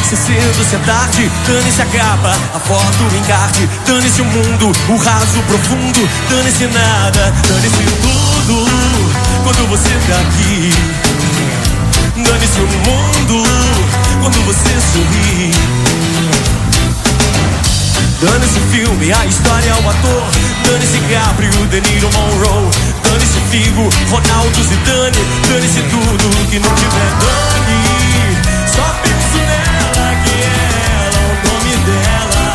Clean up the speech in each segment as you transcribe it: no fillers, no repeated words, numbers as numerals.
se é cedo, se é tarde, dane-se a capa, a foto, o encarte, dane-se o mundo, o raso, o profundo, dane-se nada, dane-se tudo, quando você tá aqui. Dane-se o mundo, quando você sorri. Dane-se o filme, a história, o ator, dane-se Caprio, De Niro, Monroe, dane-se Figo, Ronaldo, Zidane, dane-se tudo que não tiver dane. Só penso nela, que é ela, o nome dela.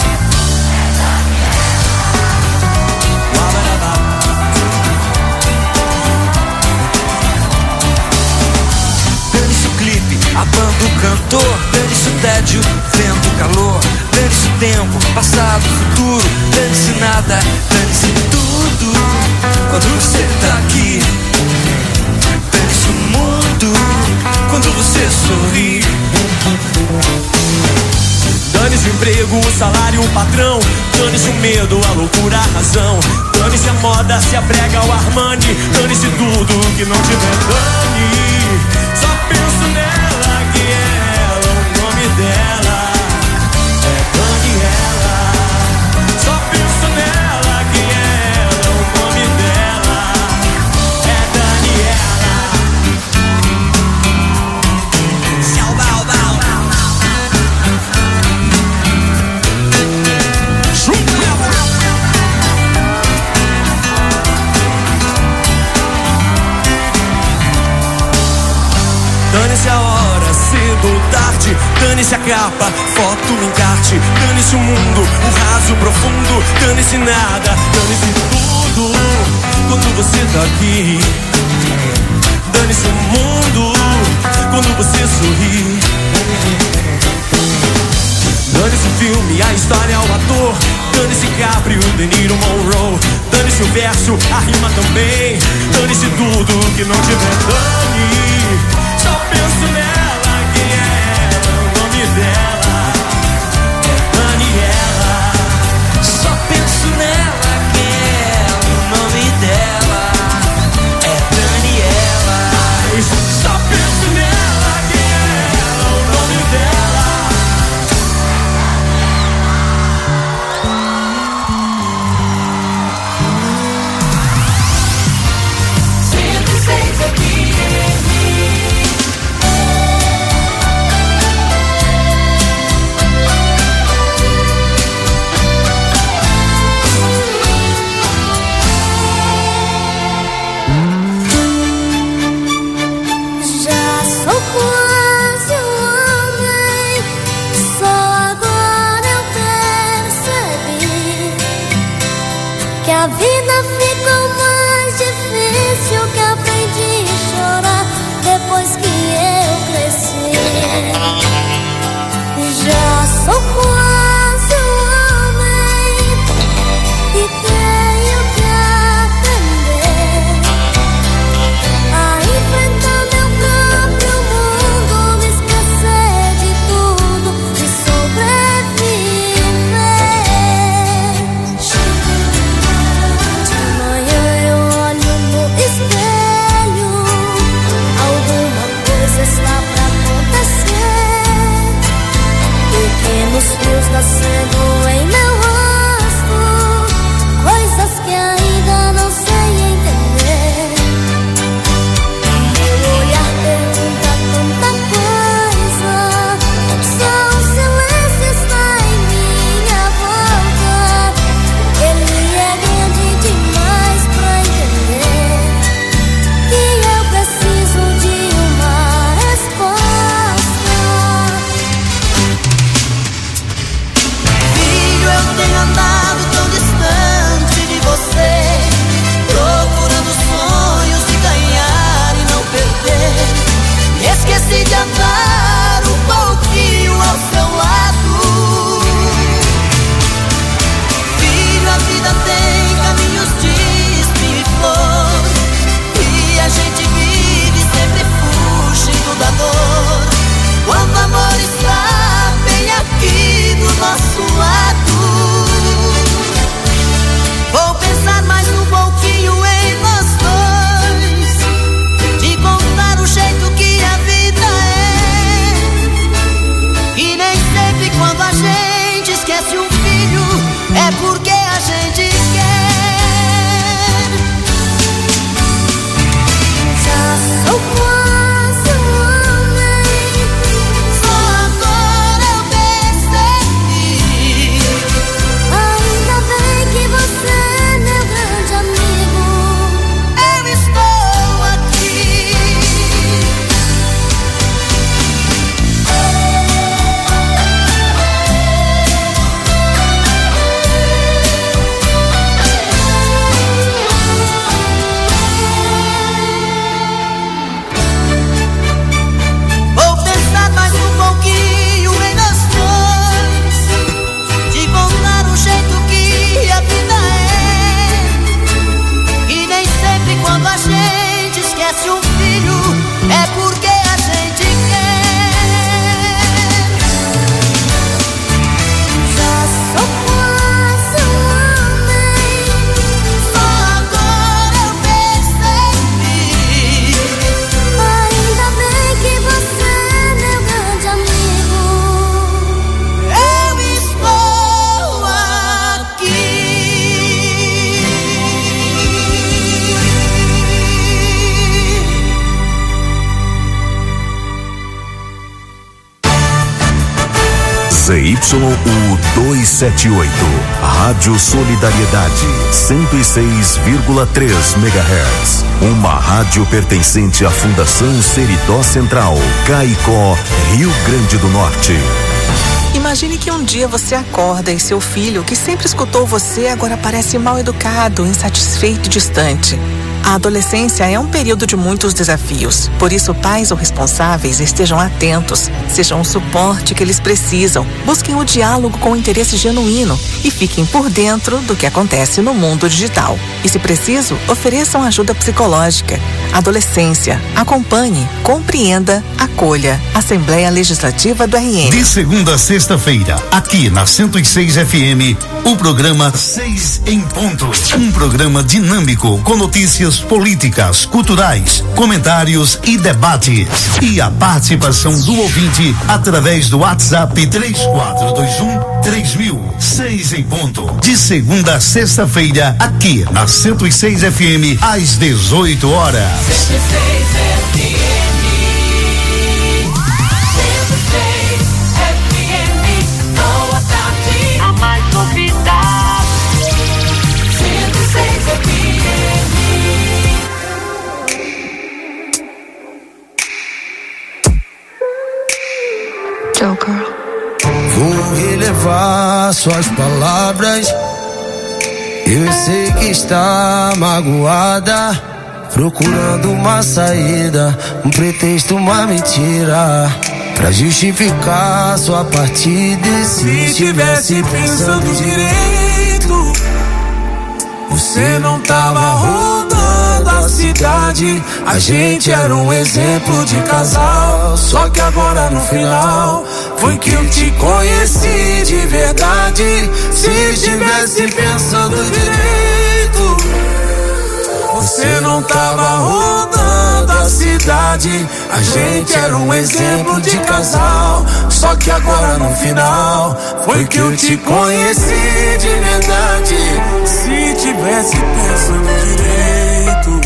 Dane-se o clipe, a banda, o cantor, dane-se o tédio, vento, calor, dane-se o tempo, passado, futuro, dane-se nada, dane-se tudo, quando você tá aqui. Dane-se o mundo, quando você sorri. Dane-se o emprego, o salário, o patrão, dane-se o medo, a loucura, a razão, dane-se a moda, se a brega, o Armani, dane-se tudo que não tiver dane. Só penso nela, que é ela, o nome dela é Daniela. Só penso nela, que é ela, o nome dela é Daniela. Tchau, bau, bau. Dane-se a hora, cedo ou tarde, dane-se a capa, foto, encarte, dane-se o mundo, o raso, o profundo, dane-se nada, dane-se tudo, quando você tá aqui. Dane-se o mundo, quando você sorri. Dane-se o filme, a história, o ator, dane-se Caprio, De Niro, Monroe, dane-se o verso, a rima também, dane-se tudo que não tiver dane. Só penso nela, que é ela, o nome dela é Daniela. Só penso nela, que é ela, o nome dela é Daniela. Só penso nela, que é ela, o nome dela. ZYU 278, Rádio Solidariedade, 106,3 MHz. Uma rádio pertencente à Fundação Seridó Central, Caicó, Rio Grande do Norte. Imagine que um dia você acorda e seu filho, que sempre escutou você, agora parece mal educado, insatisfeito e distante. A adolescência é um período de muitos desafios. Por isso, pais ou responsáveis estejam atentos, sejam o suporte que eles precisam, busquem o diálogo com interesse genuíno e fiquem por dentro do que acontece no mundo digital. E, se preciso, ofereçam ajuda psicológica. Adolescência. Acompanhe, compreenda, acolha. Assembleia Legislativa do RN. De segunda a sexta-feira, aqui na 106 FM, o programa 6 em Ponto. Um programa dinâmico com notícias políticas, culturais, comentários e debates. E a participação do ouvinte através do WhatsApp 3421-3000. 6 em Ponto. De segunda a sexta-feira, aqui na 106 FM, às 18 horas. 106 FM. Vou relevar suas palavras. Eu sei que está magoada, procurando uma saída, um pretexto, uma mentira, pra justificar sua partida. E se tivesse pensando direito, você não tava rodando a cidade. A gente era um exemplo de casal. Só que agora no final foi que eu te conheci de verdade. Se tivesse pensando direito, você não tava rodando a cidade. A gente era um exemplo de casal. Só que agora no final foi que eu te conheci de verdade. Se tivesse pensando direito.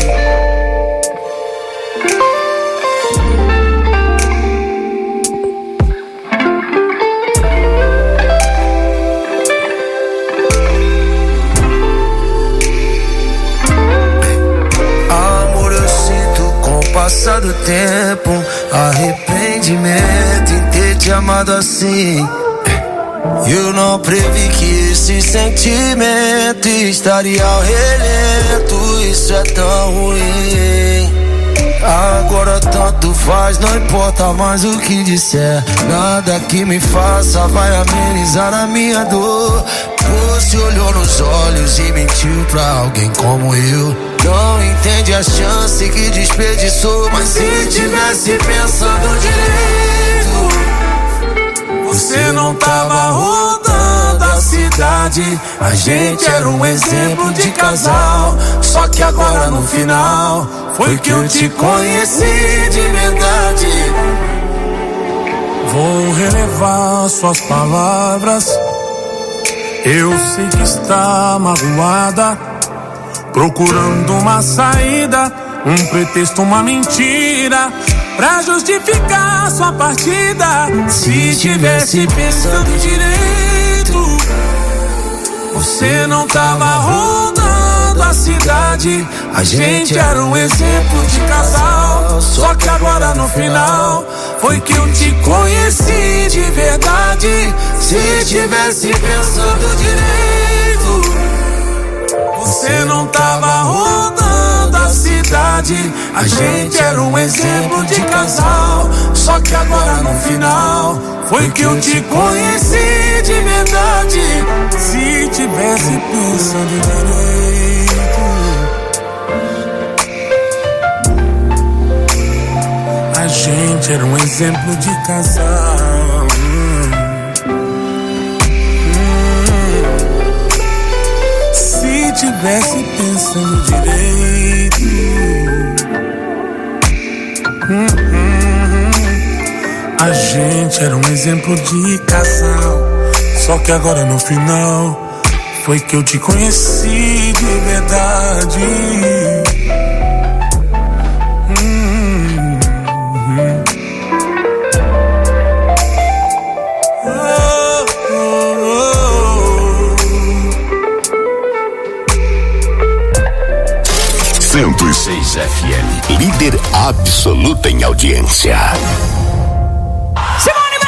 Passar do tempo, arrependimento em ter te amado assim. Eu não previ que esse sentimento estaria ao relento. Isso é tão ruim. Agora tanto faz, não importa mais o que disser. Nada que me faça vai amenizar a minha dor. Você olhou nos olhos e mentiu pra alguém como eu. Não entende a chance que desperdiçou. Mas se tivesse pensando direito, você não tava rodando a cidade. A gente era um exemplo de casal. Só que agora no final foi que eu te conheci de verdade. Vou relevar suas palavras. Eu sei que está magoada, procurando uma saída, um pretexto, uma mentira, pra justificar sua partida. Se tivesse pensando direito, você não tava rodando a cidade. A gente era um exemplo de casal. Só que agora no final foi que eu te conheci de verdade. Se tivesse pensando direito, você não tava rodando a cidade. A gente era um exemplo de casal. Só que agora no final foi que eu te conheci de verdade. Se tivesse pensando direito, a gente era um exemplo de casal. Se tivesse pensando direito, a gente era um exemplo de casal. Só que agora no final foi que eu te conheci de verdade. Oh, 106 FM, líder absoluta em audiência. Simone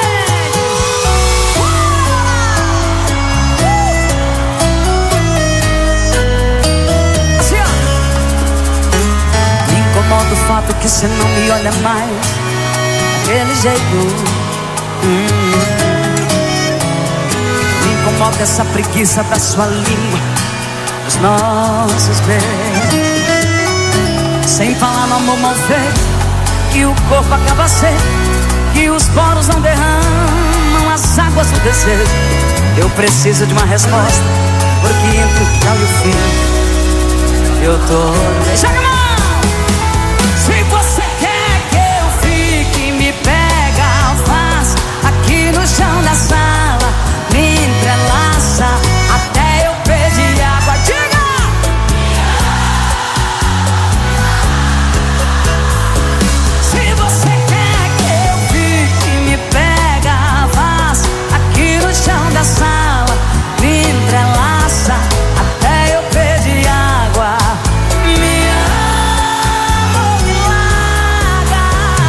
Me incomoda o fato que você não me olha mais daquele jeito. Me incomoda essa preguiça da sua língua, os nossos beijos. Sem falar no amor mal feito, que o corpo acaba seco, que os poros não derramam as águas do desejo. Eu preciso de uma resposta, porque entre o tchau e o fim eu tô... Joga a mão! Se você quer que eu fique, me pega, faz aqui no chão da sala, me entrelaça até eu pedir água. Diga! Se você quer que eu fique, me pega, faz aqui no chão da sala, me entrelaça até eu pedir água. Me ama, me larga.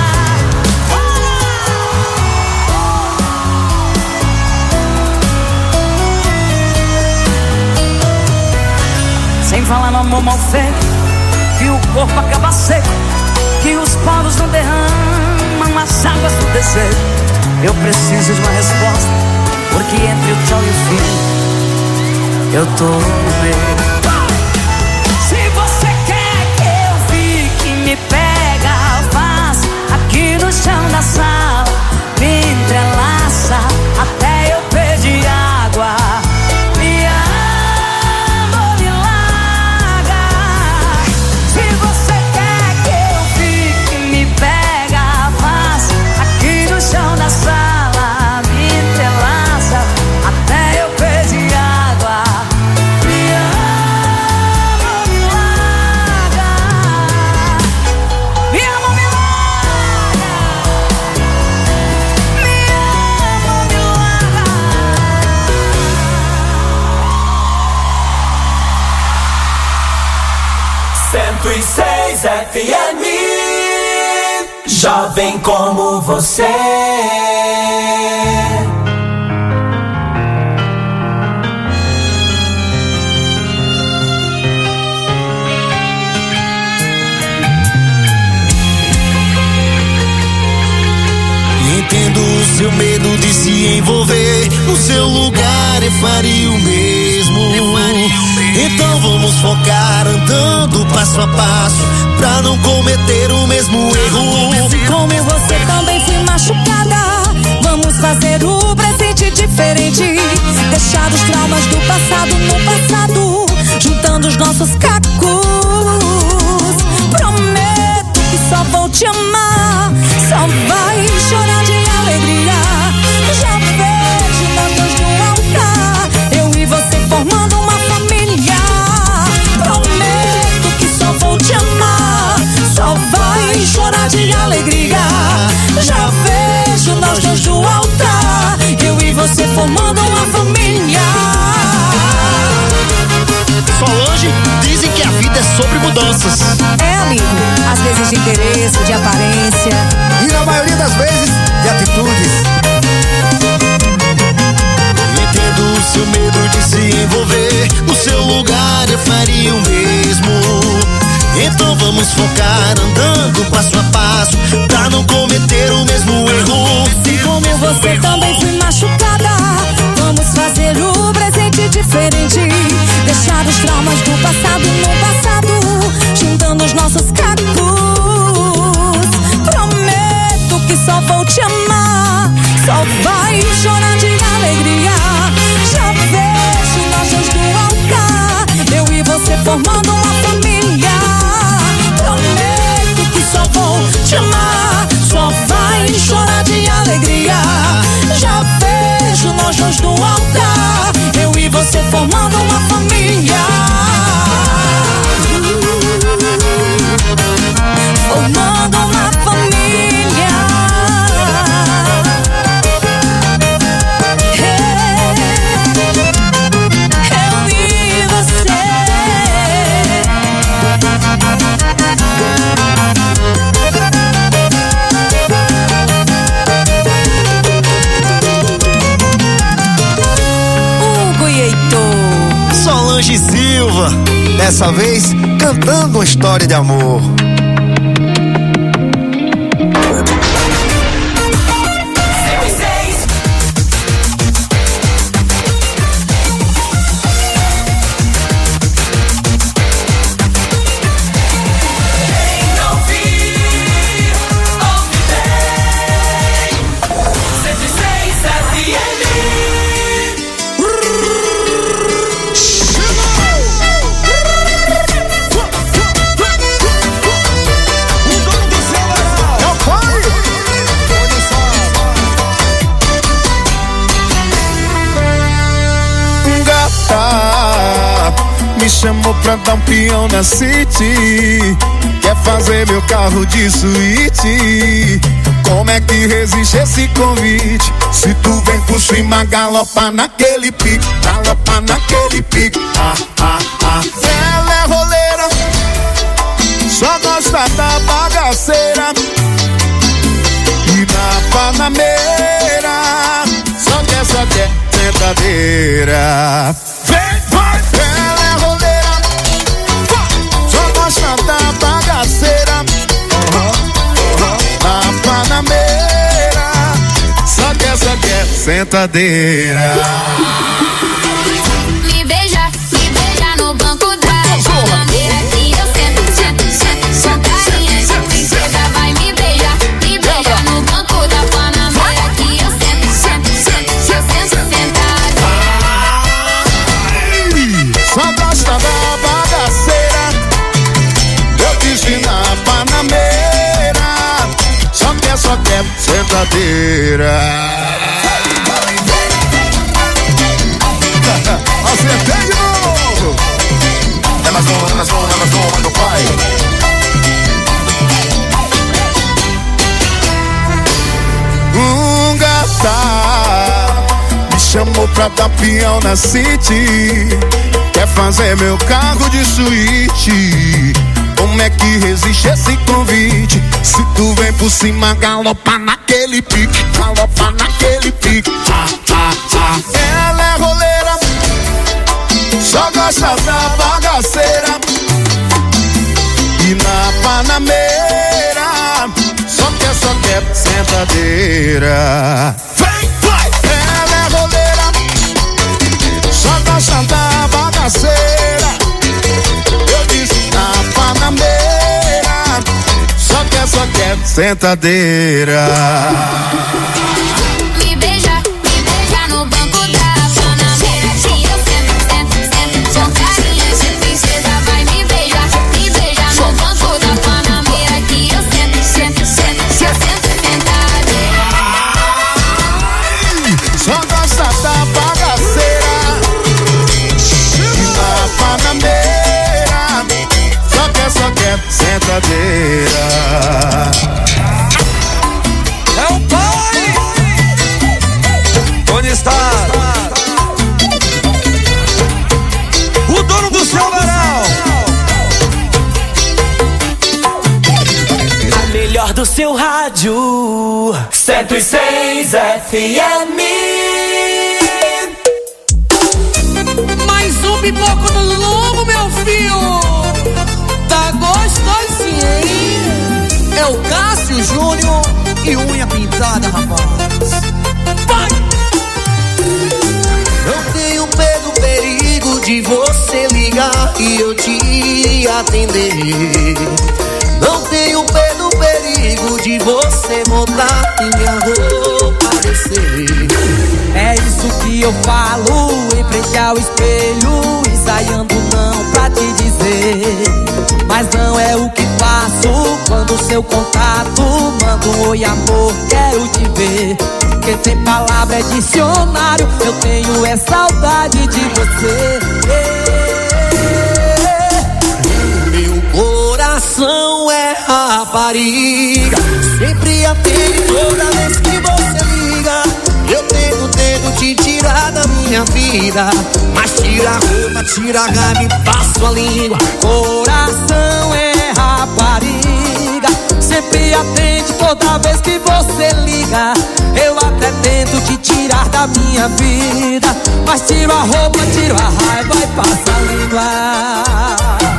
Sem falar no amor mal feito, que o corpo acaba seco, que os poros não derramam as águas do desejo. Eu preciso de uma resposta, porque entre o tchau e o fim eu tô no meio. Se você quer que eu fique, me pega, faz aqui no chão da sala, me entrelaça até eu pedir água. Me ama, me larga. Se você quer que eu fique, me pega, faz aqui no chão da sala, me entrelaça até eu pedir água. Me ama, me larga. Me ama, me larga. Me ama, me larga. 106 FM, jovem como você. Entendo o seu medo de se envolver. No seu lugar eu faria o mesmo. Então vamos focar andando passo a passo, pra não cometer o mesmo erro. Como eu, você também fui machucada. Vamos fazer o presente diferente. Deixar os traumas do passado no passado, juntando os nossos cacos. Prometo que só vou te amar, só vai chorar de alegria. Já vejo nós dois no altar, eu e você formando uma família. Prometo que só vou te amar, só vai chorar de alegria. Já vejo nós dois no altar, eu e você formando uma família. Solange, dizem que a vida é sobre mudanças. É, amigo, às vezes de interesse, de aparência, E na maioria das vezes, de atitudes. Entendo o seu medo de se envolver. No seu lugar eu faria o mesmo. Então vamos focar andando passo a passo, pra não cometer o mesmo erro. como eu, você também fui machucada. Vamos fazer o presente diferente. Deixar os traumas do passado no passado, juntando os nossos cacos. Prometo que só vou te amar, só vai chorar de alegria. Já vejo nós dois no altar, eu e você formando uma família. Prometo que só vou te amar, só vai chorar de alegria. Já vejo nós dois no altar, eu e você formando uma família. Dessa vez, cantando uma história de amor. Me chamou pra dar um peão na City, quer fazer meu carro de suíte. Como é que resiste esse convite? Se tu vem por cima, galopa naquele pique, galopa naquele pique. Ela é roleira, só gosta da bagaceira. E na Panameira, só quer sentadeira. Ela é roleira, só gosta da bagaceira. Na Panameira, só quer sentadeira. Me beija no banco da Panameira que eu sento carinha de princesa. Vai me beija no banco da Panameira que eu sento sentada. Só gosta da bagaceira, eu disse na Panameira, só quer sentadeira. Acertei de novo. É mais uma do pai. Gata me chamou pra dar peão na City, quer fazer meu carro de suíte. Como é que resiste esse convite? Se tu vem por cima, galopa naquele pique, galopa naquele pique. Ela é roleira, só gosta da bagaceira. E na Panameira, só quer sentadeira. Ela é roleira, só gosta da bagaceira. Eu disse na Panameira, só quer sentadeira. Me beija no banco da Panameira que eu sento carinha de princesa. Vai me beija no banco da Panameira que eu sento sentadeira. Só gosta da bagaceira. E na Panameira, só quer sentadeira. É o pai! Onde está? O dono do seu varal! A melhor do seu rádio, 106 FM. Mais um pipoco do lobo, meu filho. Tá gostosinho, hein? É o Cássio Júnior e unha pintada, rapaz. Vai! Não tenho medo, perigo de você ligar e eu te atender. Não tenho medo, perigo de você mudar e minha roupa descer. É isso que eu falo em frente ao espelho, ensaiando não pra te dizer. Mas não é o que faço quando seu contato manda um oi amor, quero te ver. Porque sem palavra é dicionário, eu tenho saudade de você. Meu coração é rapariga, sempre atende toda vez que você liga. Eu tento te tirar da minha vida, mas tira a roupa, tira a garra e passo a língua. Coração é rapariga, sempre atende toda vez que você liga. Eu até tento te tirar da minha vida, mas tiro a roupa, tiro a raiva e passo a língua.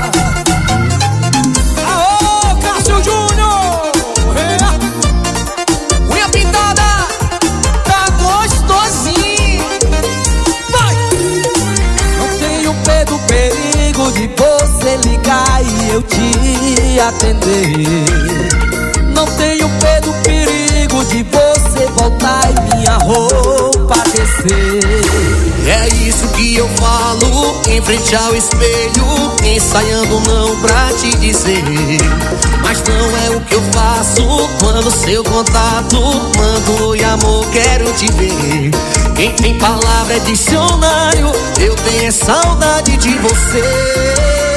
te atender. Não tenho medo, perigo de você voltar e minha roupa descer. É isso que eu falo em frente ao espelho, ensaiando não pra te dizer. Mas não é o que eu faço quando seu contato mando oi amor, quero te ver. Quem tem palavra é dicionário, eu tenho saudade de você.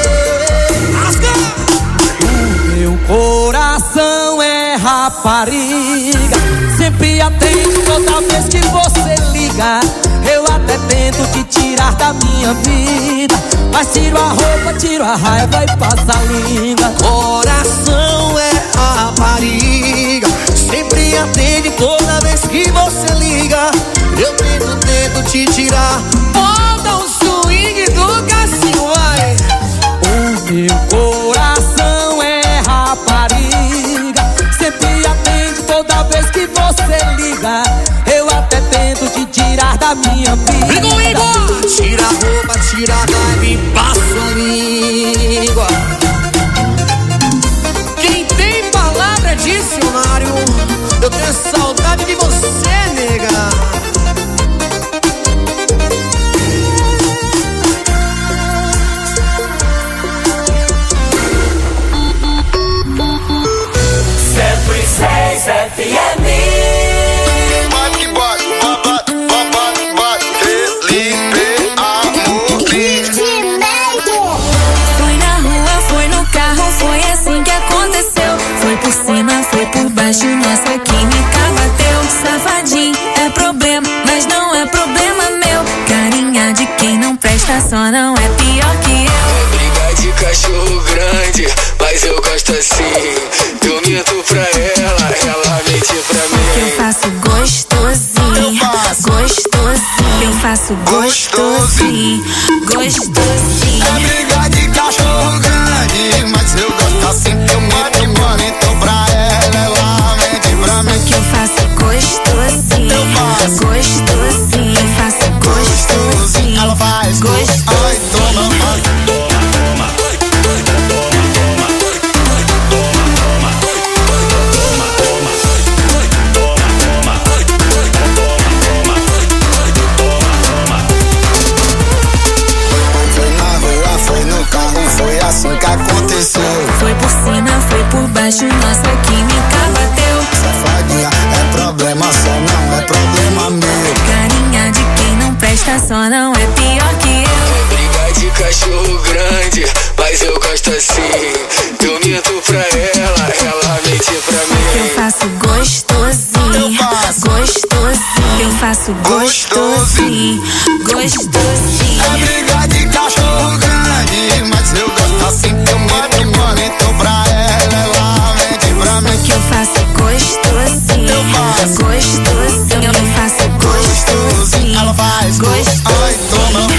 O meu coração é rapariga, sempre atento toda vez que você liga. Eu até tento te tirar da minha vida, mas tiro a roupa, tiro a raiva e passa a língua. Coração é rapariga, sempre atende toda vez que você liga. Eu tento te tirar, bota o swing do Cassinho, vai. O meu coração é rapariga, sempre atende toda vez que você liga. Eu até tento te tirar da minha vida. Tira a roupa, tira a raiva e passa a língua. Quem tem palavra é dicionário, eu tenho saudade de você, nega. FM. Foi na rua, foi no carro, foi assim que aconteceu. Foi por cima, foi por baixo, nossa química bateu. Safadinho é problema, mas não é problema meu. Carinha de quem não presta, só não é pior que eu. Briga de cachorro grande, mas eu gosto assim. Eu minto pra ela mente pra mim. Eu faço gostosinho, gostosinho. Eu faço gostosinho, gostosinho. É briga de cachorro grande, mas eu gosto assim. Eu minto pra ela mente pra mim. Que eu faço gostosinho, gostosinho. Eu faço gostosinho, ela faz gostosinho. Ai, toma. Foi assim que aconteceu. Foi por cima, foi por baixo, nossa química bateu. Safadinha, é problema só, não é problema meu. Carinha de quem não presta, só não é pior que eu. Briga de cachorro grande, mas eu gosto assim. Eu minto pra ela mente pra mim. Eu faço gostosinho, gostosinho. Eu faço gostosinho, gostosinho. É briga de cachorro grande, mas eu gosto assim. Eu minto pra ela mente pra mim. Que eu faço gostosinho, gostosinho. Eu faço gostosinho, ela faz gostosinho. Ai, toma.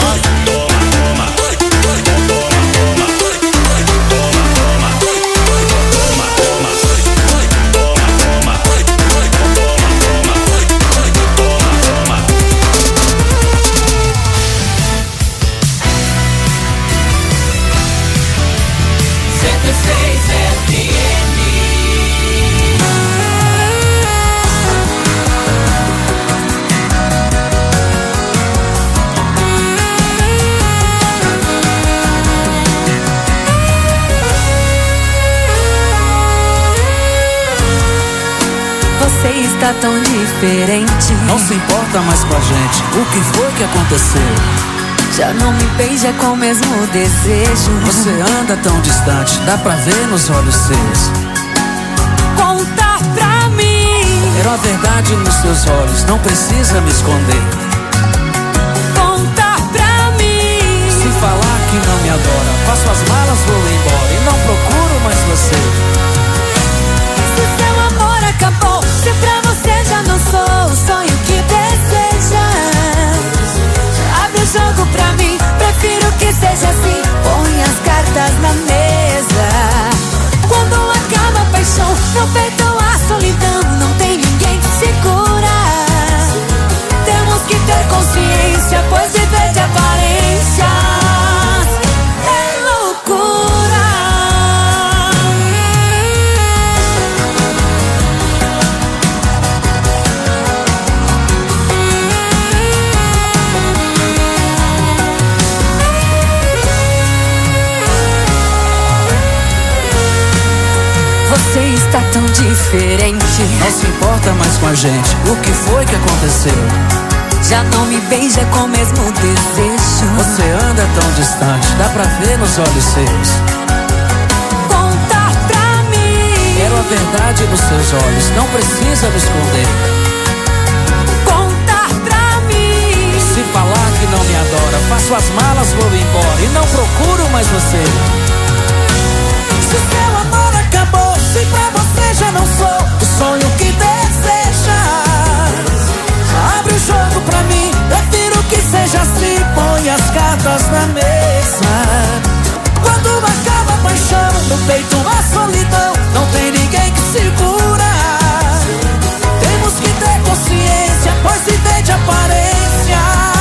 Você está tão diferente. Não se importa mais com a gente. O que foi que aconteceu? Já não me beija com o mesmo desejo. Você anda tão distante, dá pra ver nos olhos seus. Conta pra mim. Quero a verdade nos seus olhos, não precisa me esconder. Conta pra mim. Se falar que não me adora, faço as malas, vou embora e não procuro mais você. Se seu amor acabou, se pra você já não sou o sonho que deseja, abre o jogo pra mim, prefiro que seja assim. Põe as cartas na mesa. Quando acaba a paixão, não perdoa a solidão. Não tem ninguém que segura. Temos que ter consciência, pois viver de aparências é loucura. tá tão diferente. Não se importa mais com a gente. O que foi que aconteceu? Já não me beija com o mesmo desejo. Você anda tão distante, dá pra ver nos olhos seus. Conta pra mim. Quero a verdade nos seus olhos, não precisa me esconder. Conta pra mim. Se falar que não me adora, faço as malas, vou embora e não procuro mais você. Se seu amor acabou, se pra você já não sou o sonho que deseja, abre o jogo pra mim, prefiro que seja assim. Põe as cartas na mesa. Quando acaba a paixão, no peito a solidão, não tem ninguém que segura. Temos que ter consciência, pois viver de aparência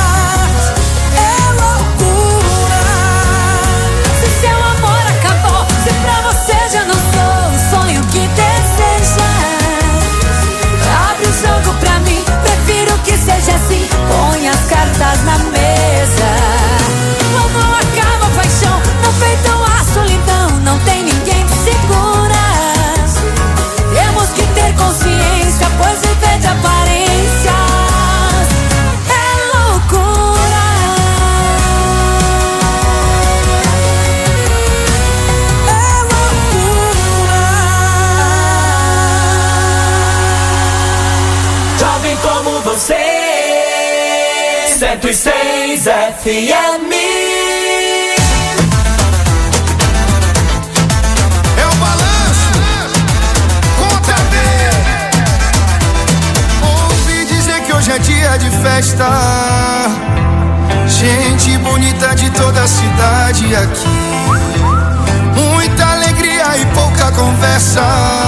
é loucura. Se seu amor acabou, se pra você já não sou o sonho que deseja, abre o jogo pra mim, prefiro que seja assim. Põe as cartas na mesa. Quando acaba a paixão, no peito a solidão, não tem ninguém que segura. Temos que ter consciência, pois viver de aparências é loucura. É loucura. Jovem como você, 106 FM. É o balanço, conta B. Ouvi dizer que hoje é dia de festa, gente bonita de toda a cidade aqui, muita alegria e pouca conversa,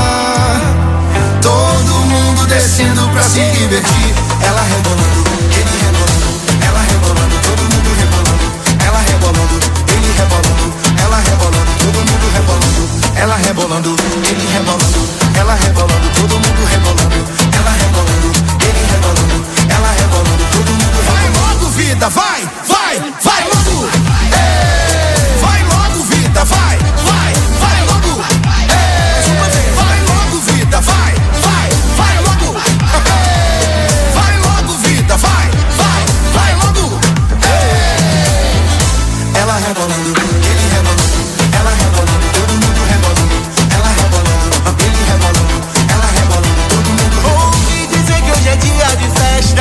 todo mundo descendo pra se divertir. Ela rebolando, ele rebolando, ela rebolando, todo mundo rebolando. Ela rebolando, ele rebolando, ela rebolando, todo mundo rebolando. Ela rebolando, ele rebolando, ela rebolando, todo mundo rebolando. Ela rebolando, ele rebolando, ela rebolando, todo mundo rebolando. Vai logo, vida, vai, vai, vai logo. Ei, vai logo, vida, vai, vai, vai logo. Ei, vai logo, vida, vai, vai, vai logo. Ei, vai logo, vida, vai, vai, vai logo. Ei, ela rebolando, ele rebolando, ela rebolando, todo mundo rebolando. Ela rebolando, ele rebolando, ela rebolando, todo mundo rebolando. Ouvi dizer que hoje é dia de festa,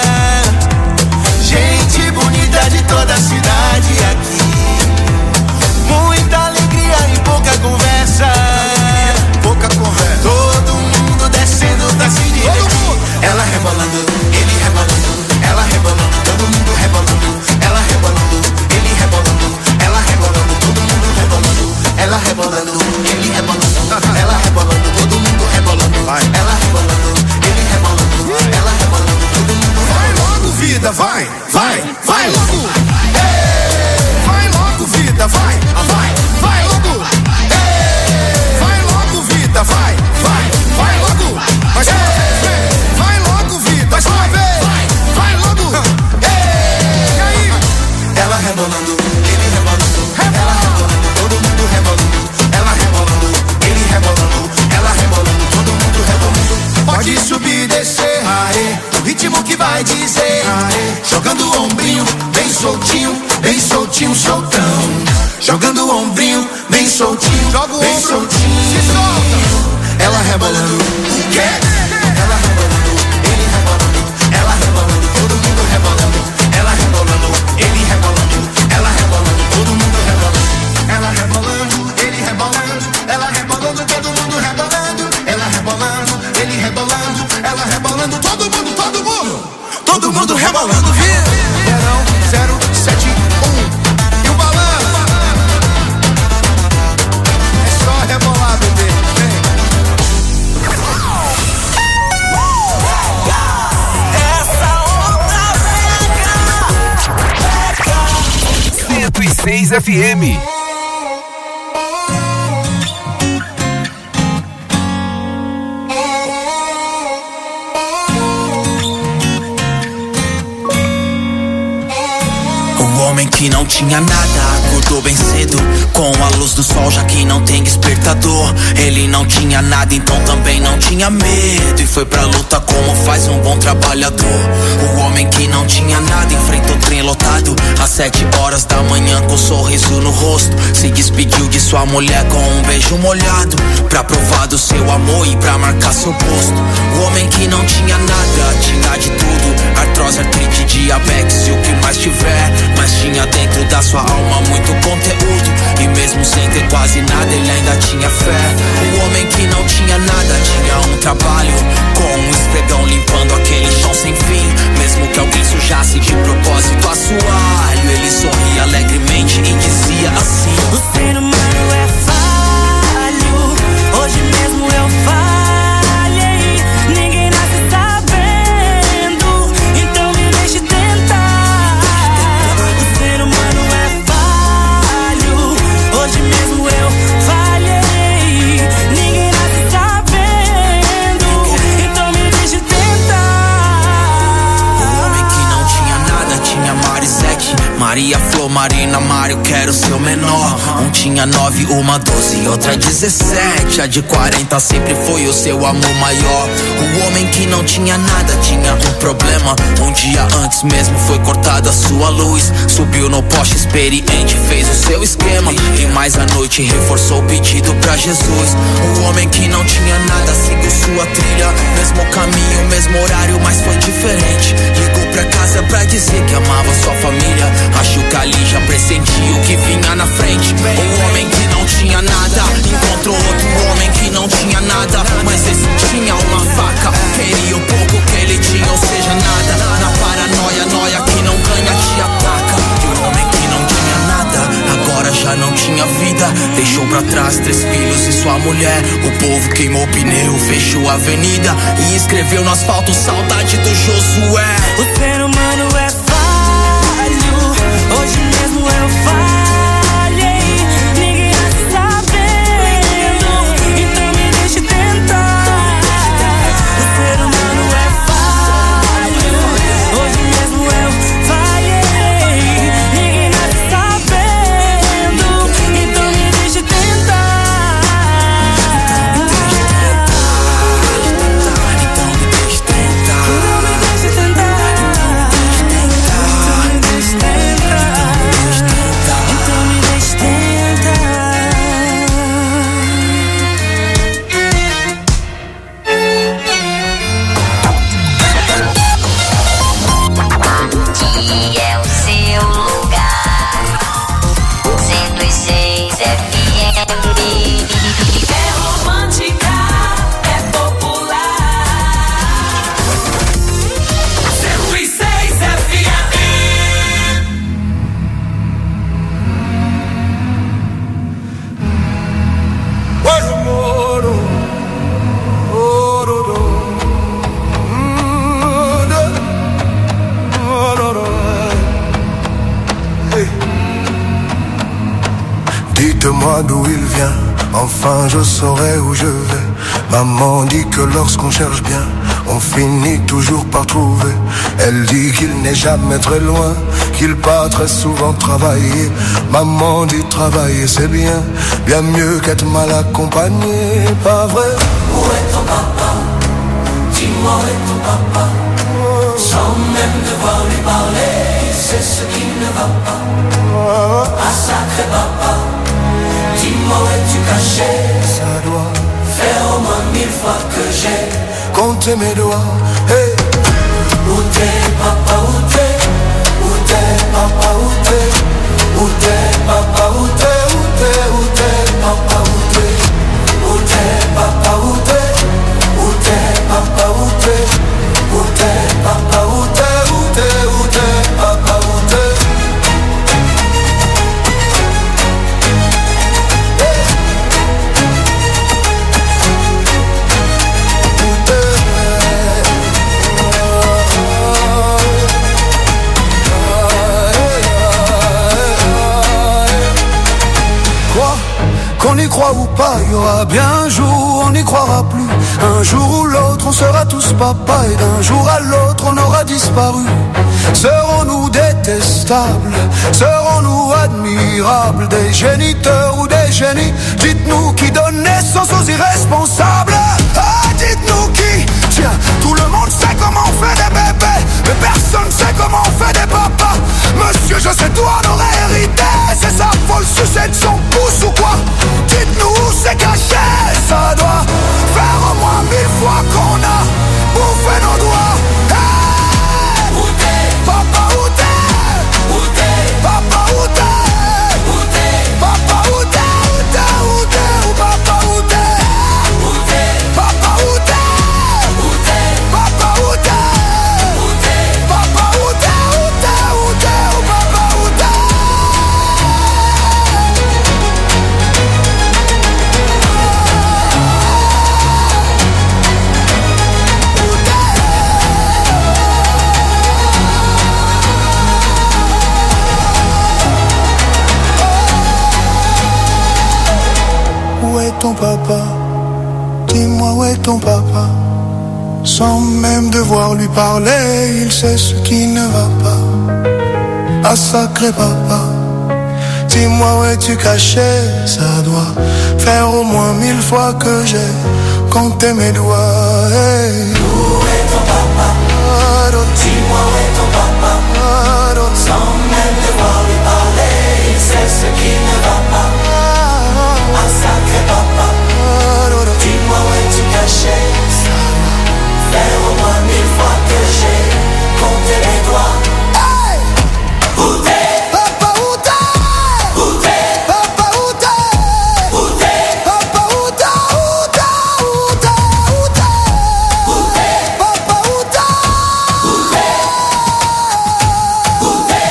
gente bonita de toda a cidade aqui, muita alegria e pouca conversa, pouca conversa, todo mundo descendo pra se divertir. Ela rebolando, ele rebolando, ela rebolando, todo mundo rebolando. Ela rebolando, ele rebolando, ela rebolando, todo mundo rebolando. Ela rebolando, ele rebolando, ela rebolando, todo mundo rebolando. Ela rebolando, ele rebolando, ela rebolando, todo mundo rebolando. Vai logo, vida, vai, vai, vai logo. Ei, vai logo, vida, vai, vai, vai logo. Ei, vai logo, vida, vai, vai, vai logo. Mais uma vez, vai logo, vida, mais uma vez, vai logo. Ei, e aí? Ela rebolando, ele rebolando, ela rebolando, todo mundo rebolando. Ela rebolando, ele rebolando, ela rebolando, todo mundo rebolando. Pode subir e descer, aê, o ritmo que vai dizer, aê. Jogando o ombrinho, bem soltinho, soltão. Jogando o ombrinho, bem soltinho, joga o bem ombro, soltinho, se solta. Ela rebolando, o quê? Ela rebolando, ele rebolando, ela rebolando, todo mundo rebolando. Ela rebolando, ele rebolando, ela rebolando, todo mundo rebolando. Ela rebolando, ele rebolando, ela rebolando, todo mundo rebolando. Ela rebolando, ele rebolando, ela rebolando, todo mundo, todo mundo. Todo mundo rebolando, viu? Verão 071. E o balanço? É só rebolar, bebê. Essa outra pega 106 FM. O homem que não tinha nada, acordou bem cedo com a luz do sol, já que não tem despertador. Ele não tinha nada, então também não tinha medo, e foi pra luta como faz um bom trabalhador. O homem que não tinha nada enfrentou o trem lotado às 7 horas da manhã com um sorriso no rosto. Se despediu de sua mulher com um beijo molhado, pra provar do seu amor e pra marcar seu posto. O homem que não tinha nada, tinha de tudo: artrose, artrite, diabetes e o que mais tiver, mas tinha dentro da sua alma muito conteúdo, e mesmo sem ter quase nada ele ainda tinha fé. O homem que não tinha nada tinha um trabalho, com um esfregão limpando aquele chão sem fim. Mesmo que alguém sujasse de propósito assoalho, ele sorria alegremente e dizia assim: o ser humano é falho, hoje mesmo eu falhei. Ninguém nasce sabendo, então me deixe tentar. O ser humano é falho, hoje mesmo eu falhei. Ninguém nasce sabendo, então me deixe tentar. O homem que não tinha nada tinha Marisete, Maria, Flor, Marina, Mário, quero ser o menor. Um tinha 9, uma 12, outra 17. A de 40 sempre foi o seu amor maior. O homem que não tinha nada tinha um problema. Um dia antes mesmo foi cortada a sua luz. Subiu no poste experiente, fez o seu esquema, e mais à noite reforçou o pedido pra Jesus. O homem que não tinha nada seguiu sua trilha, mesmo caminho, mesmo horário, mas foi diferente. Ligou pra casa pra dizer que amava sua família. Acho que ali já pressentia o que vinha na frente. O homem que não tinha nada encontrou outro homem que não tinha nada, mas esse tinha uma faca. Queria o pouco que ele tinha, ou seja, nada. Na paranoia, noia que não ganha te ataca. E o homem que não tinha nada agora já não tinha vida. Deixou pra trás 3 filhos e sua mulher. O povo queimou o pneu, fechou a avenida e escreveu no asfalto saudade do Josué. O ser humano é falho, hoje mesmo eu falhei. Ninguém nasce sabendo, então me deixe tentar. O ser humano é falho, hoje mesmo eu falhei. Ninguém nasce sabendo, então me deixe tentar. Então me deixe tentar. Então me deixe tentar. Dites-moi d'où il vient, enfin je saurai où je vais. Maman dit que lorsqu'on cherche bien, on finit toujours par trouver. Elle dit qu'il n'est jamais très loin, qu'il part très souvent travailler. Maman dit travailler c'est bien, bien mieux qu'être mal accompagné, pas vrai? Où est ton papa? Dis-moi où est ton papa? Sans même devoir lui parler, c'est ce qui ne va pas. Ah sacré papa, dis-moi où es-tu caché? Ça doit faire au moins 1000 fois que j'ai compté mes doigts. Hey. Où t'es papa, où t'es? Où t'es papa, où t'es? Où t'es papa, où t'es? Où t'es, où t'es papa, où t'es? Où t'es papa, où t'es? Où t'es papa, où t'es? Où t'es papa, où t'es? Où t'es, où t'es papa, où t'es? verra bien un jour, on n'y croira plus. Un jour ou l'autre, on sera tous papa, et d'un jour à l'autre, on aura disparu. Serons-nous détestables? Serons-nous admirables? Des géniteurs ou des génies? Dites-nous qui donne naissance aux irresponsables. Ah, dites-nous qui? Tiens, tout le monde sait comment on fait des bébés, mais personne sait comment on fait des papas. Monsieur, je sais tout, on aurait hérité. C'est ça, faut le sucer de son pouce ou quoi? Dites-nous où c'est caché. Ça doit faire au moins 1000 fois qu'on a bouffé nos doigts. Hey! Où t'es? Papa, où t'es? Où t'es? Papa, où t'es? Où t'es? Papa, où t'es? Où t'es? Où t'es? Où papa, où t'es? Où t'es? Papa, où t'es? Où t'es? Papa, où t'es? Où t'es? Papa, où t'es? Où t'es? Où t'es? Où papa, où t'es? Où est ton papa? Dis-moi où est ton papa? Sans même devoir lui parler, il sait ce qui ne va pas. Ah sacré papa, dis-moi où es-tu caché? Ça doit faire au moins 1000 fois que j'ai compté mes doigts. Hey. Où est ton papa? Dis-moi où est ton papa? Sans même devoir lui parler, il sait ce qui ne va pas. Ah sacré papa, dis-moi où es-tu caché? Ça doit faire au moins 1000 fois que j'ai compté les doigts. Hey! Où t'es? Papa, où t'es? Où t'es? Papa, où t'es? Où t'es? Papa, où t'es? Où t'es? Où t'es? Où t'es? Où t'es? Papa, où t'es? Où t'es? Où t'es?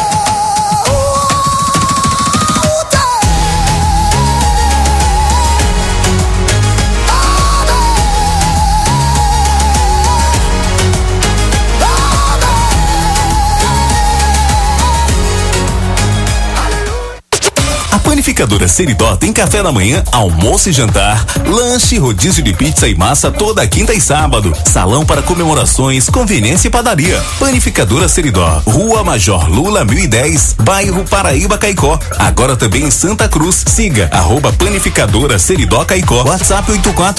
Panificadora Seridó tem café da manhã, almoço e jantar, lanche, rodízio de pizza e massa toda quinta e sábado, salão para comemorações, conveniência e padaria. Panificadora Seridó, Rua Major Lula 1010, bairro Paraíba Caicó. Agora também em Santa Cruz. Siga @Panificadora Seridó Caicó. WhatsApp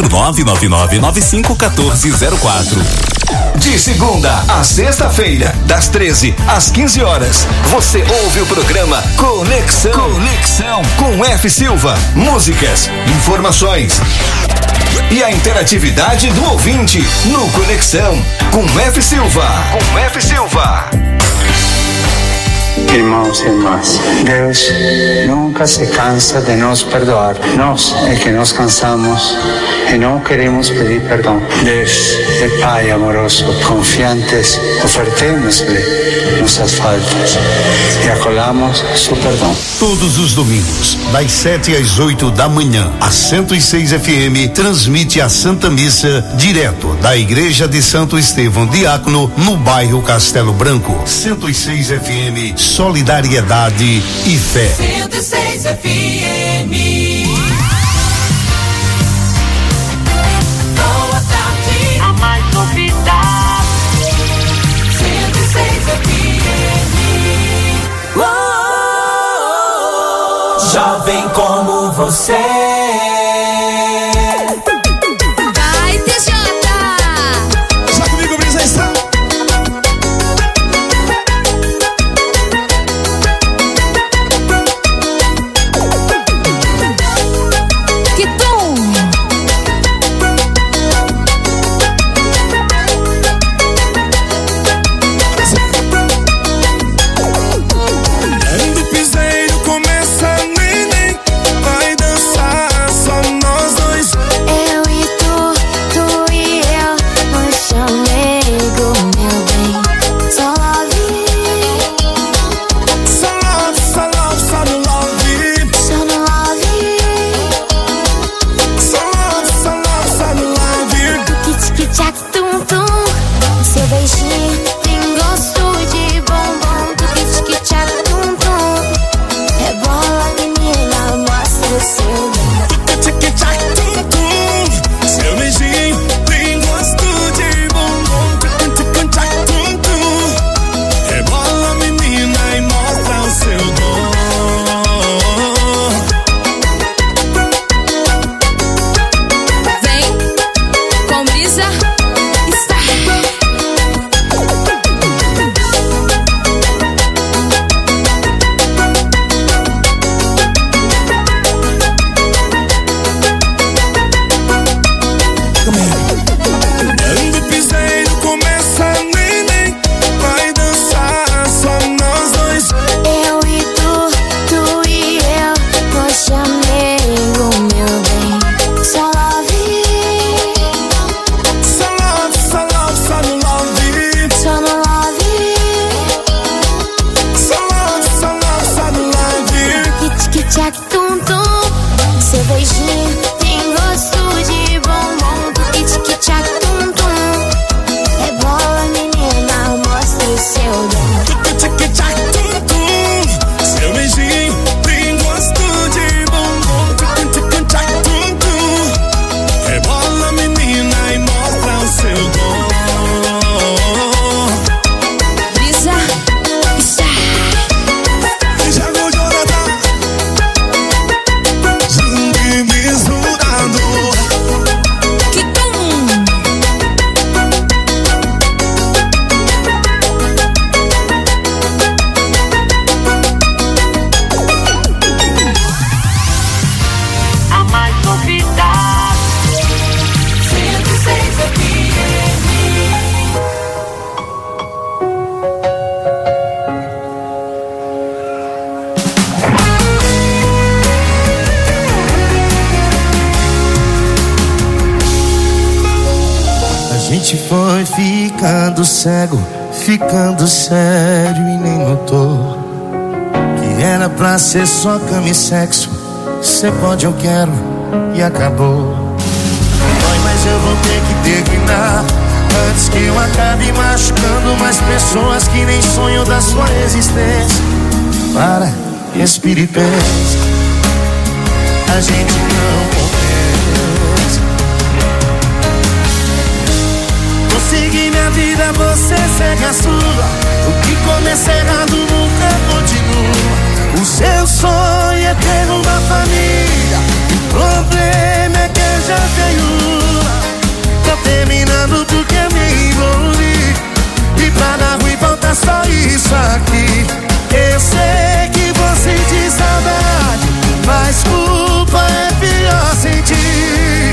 84999951404. De segunda a sexta-feira, das 13 às 15 horas, você ouve o programa Conexão com F. Silva. Músicas, informações e a interatividade do ouvinte no Conexão com F. Silva. Irmãos e irmãs, Deus nunca se cansa de nos perdoar. Nós é que nos cansamos e não queremos pedir perdão. Deus é Pai amoroso, confiantes, ofertemos-lhe nossas faltas e acolhamos seu perdão. Todos os domingos, das 7 às 8 da manhã, a 106 FM transmite a Santa Missa direto da Igreja de Santo Estevão Diácono, no bairro Castelo Branco. 106 FM, solidariedade e fé. 106 FM. Boa tarde. A mais ouvida. 106 FM. Jovem como você. Vai, TJ. Já comigo, Brisa está. Que tom. Quando o piseiro começa, neném vai dançar. gente foi ficando cego, ficando sério e nem notou que era pra ser só cama e sexo. Cê pode, eu quero e acabou. Dói, mas eu vou ter que terminar antes que eu acabe machucando mais pessoas que nem sonham da sua existência. Para, respire e pense, a gente não conversa. Vou seguir minha vida, você segue a sua. O que começa errado nunca continua. O seu sonho é ter uma família, o problema é que eu já tenho. Tô terminando porque me envolvi, e pra dar ruim falta só isso aqui. Eu sei que vou sentir saudade, mas culpa é pior sentir.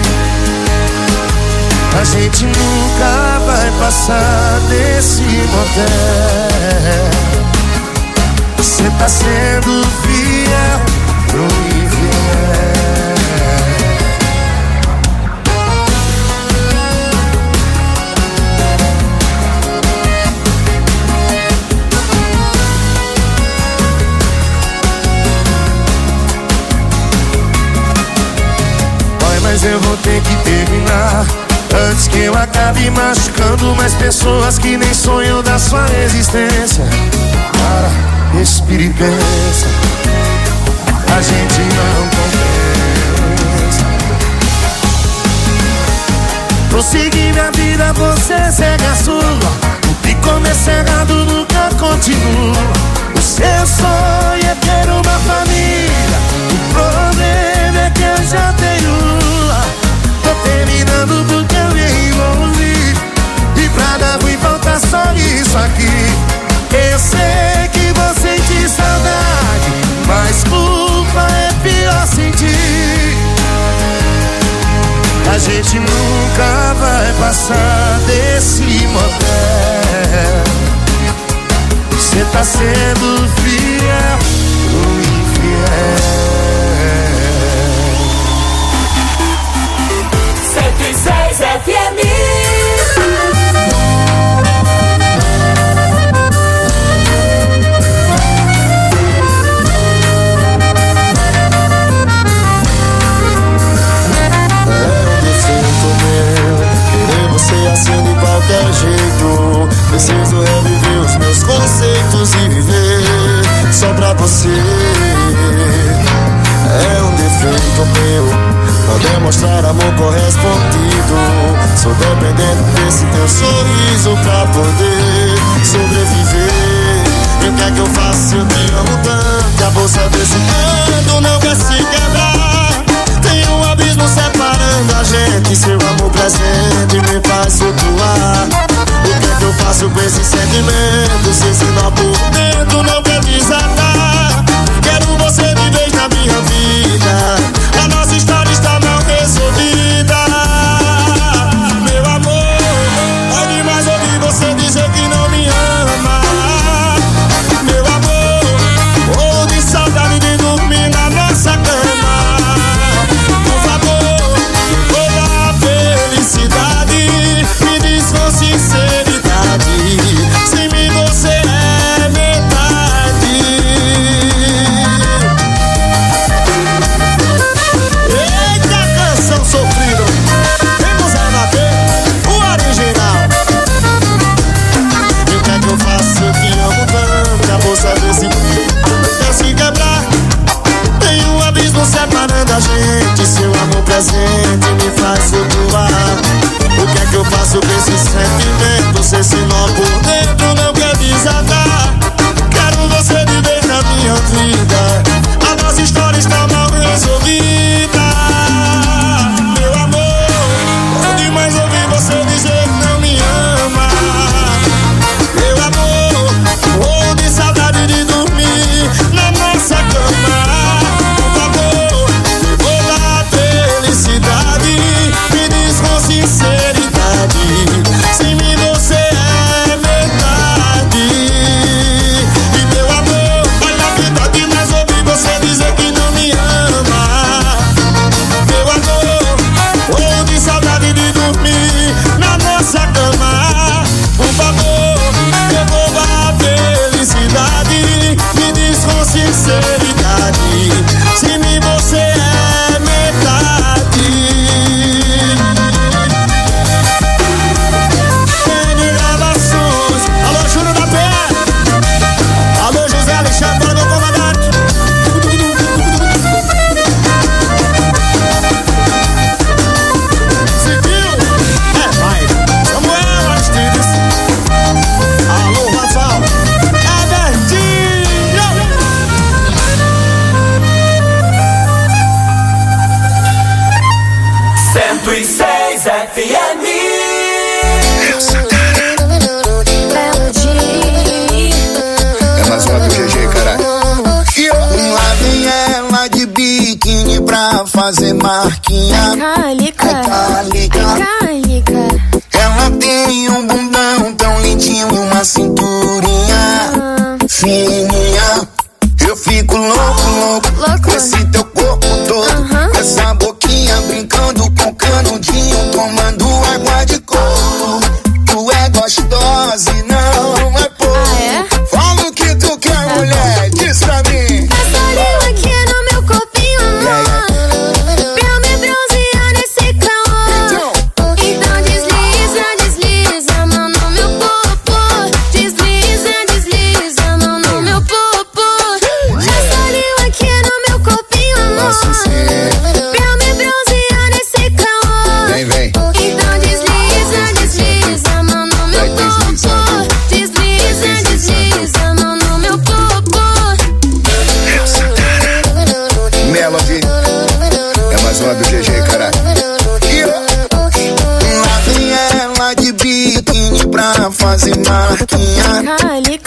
A gente nunca vai passar desse motel. Você tá sendo fiel pro infiel. Vai, mas eu vou ter que terminar antes que eu acabe machucando mais pessoas que nem sonham da sua existência. Para, respire e pensa, a gente não conversa. Vou seguir minha vida, você segue a sua. O que começa errado nunca continua. O seu sonho é ter uma família, o problema é que eu já tenho. Tô terminando porque eu me envolvi, e pra dar ruim falta só isso aqui. Eu sei que vou sentir saudade, mas culpa é pior sentir. A gente nunca vai passar desse motel. Cê tá sendo fiel ou infiel. 106 FM. Você assim de qualquer jeito. Preciso reviver os meus conceitos e viver só pra você. É um defeito meu não demonstrar amor correspondido. Sou dependente desse teu sorriso pra poder sobreviver. E o que é que eu faço se eu te amo tanto? A bolsa desse canto não quer se quebrar. Tem um abismo separando a gente. Seu amor presente me faz flutuar. O que é que eu faço com esse sentimento? Se esse nó por dentro não quer desatar. Quero você de vez na minha vida. A nossa história está mal resolvida. Meu amor, é demais ouvir você dizer que não me ama. Meu amor, ou de saudade de dormir na nossa cama. 106 FM. É mais uma do GG, caralho. Lá vem ela de biquíni pra fazer marquinha. Ela tem um bundão tão lindinho e uma cinturinha fininha. Eu fico louco com esse teu corpo todo, com essa boquinha brincando com canudinho, tomando água de coco. Tu é gostosa e não é pouco. Fala o que tu quer, mulher, diz pra mim. Passa língua aqui no meu corpinho, amor, pra eu me bronzear nesse calor. Então desliza a mão no meu popô. Desliza a mão no meu popô. Passa língua aqui no meu corpinho, amor, pra eu me bronzear nesse calor. Vem. Então desliza a mão no meu popô. Desliza a mão no meu popô. Melody. É mais uma do GG, caralho. Lá vem ela de biquíni pra fazer marquinha.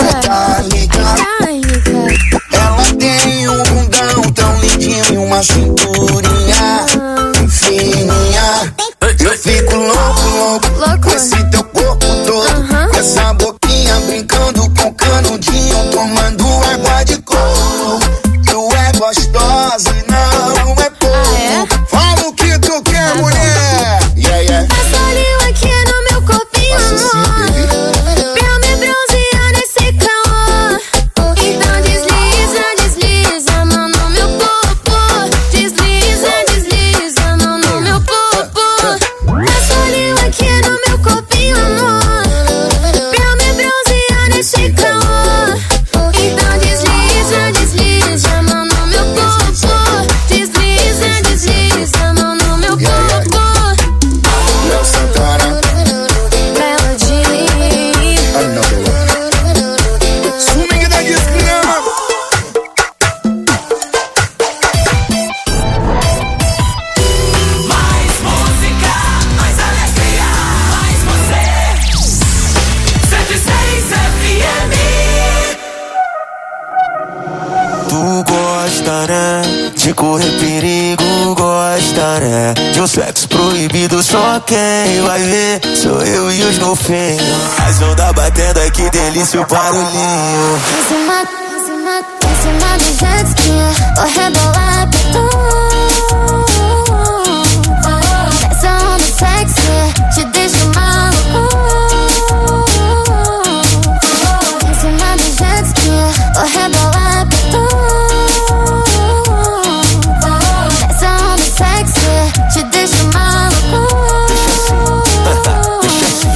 Ela tem um bundão tão lindinho e uma cinturinha fininha. Eu fico louco com esse teu corpo todo, com essa boquinha brincando com canudinho, tomando água de coco. Tu é gostosa e não é pouco. Fala o que tu quer, mulher. Passa língua aqui no meu corpinho, amor, pra eu me bronzear nesse calor. Então desliza a mão no meu popô. Desliza a mão no meu popô. Passa língua aqui no meu corpinho, amor, pra eu me bronzear nesse calor. Então desliza a mão no meu popô. Desliza a mão no meu popô. Léo Santana. Swing da desgrama. Mais música, mais alegria, mais você. 106 FM. Tu gosta, né? De correr perigo, gosta, né? De um sexo proibido, só quem vai ver sou eu e os golfinhos. As ondas batendo, ai que delícia o barulhinho. Em cima do jet ski, vou rebolar pra tu. Essa onda sexy te deixa maluco. Em cima do jet ski, vou rebolar pra tu. Essa onda sexy te deixa maluco. Deixa assim.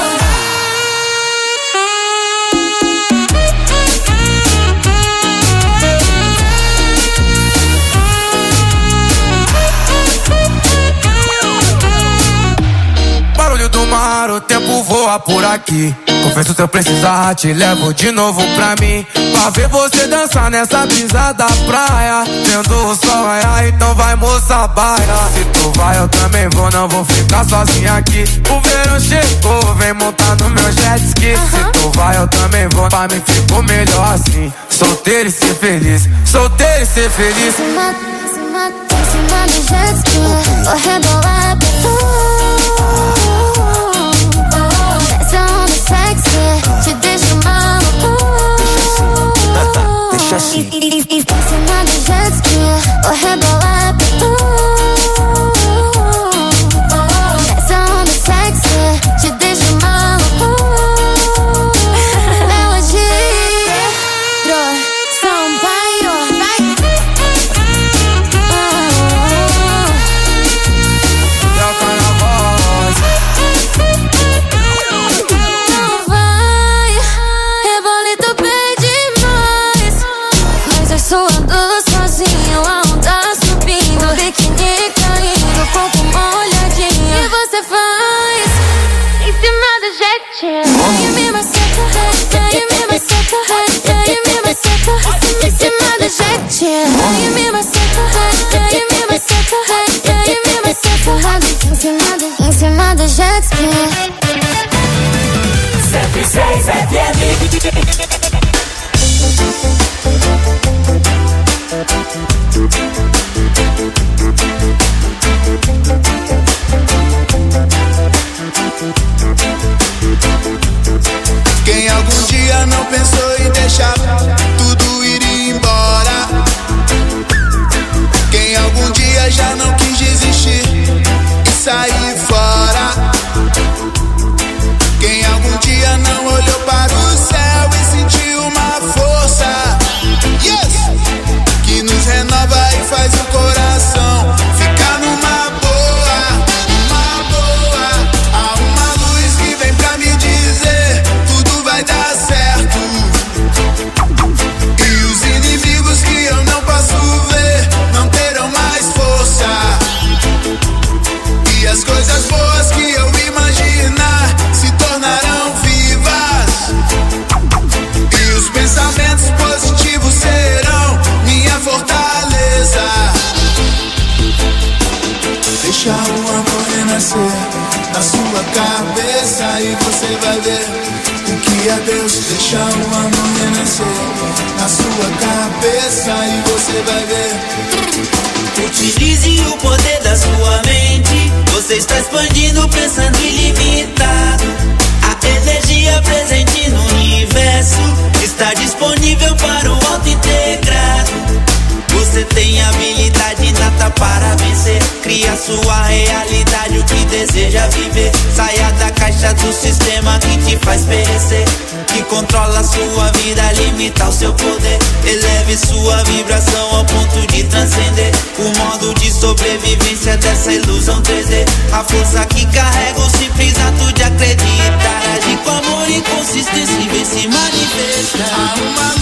Barulho do mar, o tempo voa por aqui. Confesso se eu precisar, te levo de novo pra mim. Pra ver você dançar nessa brisa da praia. Vendo o sol raiar, então vai moça baia. Se tu vai eu também vou, não vou ficar sozinha aqui. O verão chegou, vem montar no meu jet ski. Se tu vai eu também vou, pra mim ficou melhor assim. Solteiro e ser feliz, solteiro e ser feliz. Em cima do jet ski, vou rebolar pra tu. Essa onda sexy te deixa maluco. Deixa assim. Em cima do jet ski, vou rebolar pra tu. Essa onda sexy te deixa maluco. Melody, Sampaio, vai. Não vai, rebolito bem demais. Mas eu suando sozinho, a onda subindo, biquíni caindo, corpo molhadinho. E você faz em cima do jetinho. E me maceta, e me maceta, e me maceta. Em cima do jetinho. E me maceta, e me maceta, e me maceta. Em cima renascer na sua cabeça e você vai ver o que é Deus. Deixa o amor renascer na sua cabeça e você vai ver. Utilize o poder da sua mente. Você está expandindo, pensando ilimitado. A energia presente no universo está disponível para o auto-integrado. Você tem habilidade inata para vencer. Cria sua realidade, o que deseja viver. Saia da caixa do sistema que te faz perecer, que controla sua vida, limita o seu poder. Eleve sua vibração ao ponto de transcender o modo de sobrevivência dessa ilusão 3D. A força que carrega o simples ato de acreditar. Agir com amor e consistência e vem se manifestar. Há uma